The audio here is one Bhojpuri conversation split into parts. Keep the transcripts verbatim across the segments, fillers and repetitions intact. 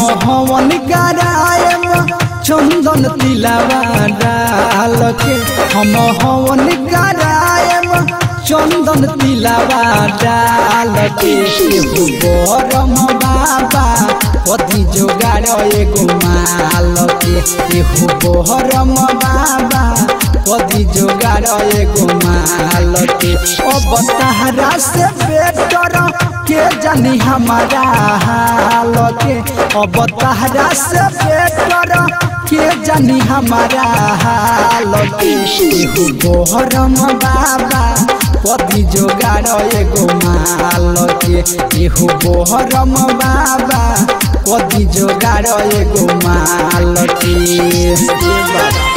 हवन करायम चंदन तिलावा डाल के हम हवन करायम चंदन तिलावा डाल के गरम बाबा पति जोगाड़ एगो माल के गरम बाबा पति जोगाड़ एगो माल के अब तहरा से बेटर के जानी हमारा हाल के अब तहरा से बेटर के जानी हमारा हाल के गरम बाबा पति जोगाड़ एगो माल के गरम बाबा पति जोगाड़ एगो माल के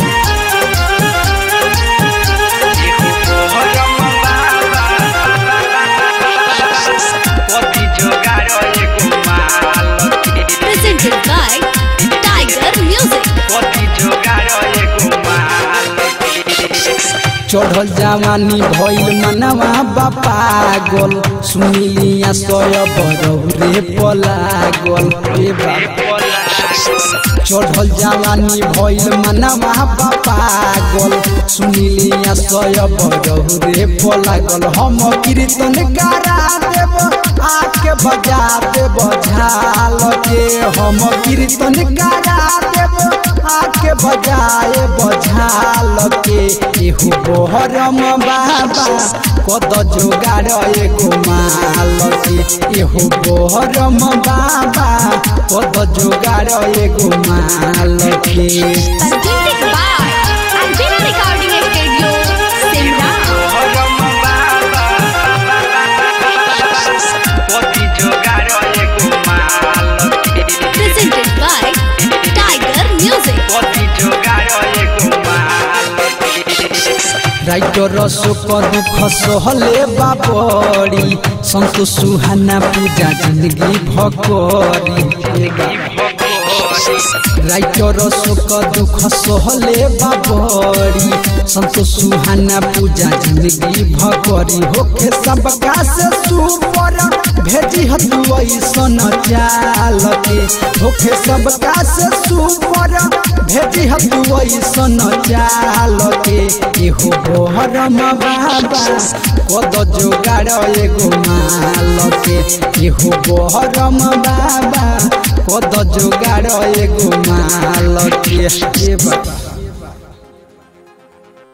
Presented by Tiger Music. चढ़ल जवानी भइल मनवा बापागल सुनिलिया सय बरौरे पलागल ए बाबा चढ़ल जवानी भइल मनवा बापागल सुनिलिया सय बरौरे पलागल हम कीर्तन करा देब आके बजा देब झाल के हम कीर्तन करा देब आके बजाए बझाल के एहू बहरम बाबा कद जोगाड़ एगो माल के एहू बहरम बाबा कद जोगाड़ एगो माल के Presented by Albina Recording Studio, Simla. Presented by Tiger Music. Writer सुख दुख सहले बाबरी संतोष सुहाना पूजा जिंदगी भकरी राइटर सुख दुख सहले बाबरी संतोष सुहाना पूजा जिंदगी भकरी होके सबका से सुपर भेजी हतु ऐसन चाल के होके सबका से सुपर भेजी हतु ऐसन चाल के एहू बहरम बाबा कद जोगाड़ एगो माल के एहू बहरम बाबा कद जोगाड़ एगो माल के।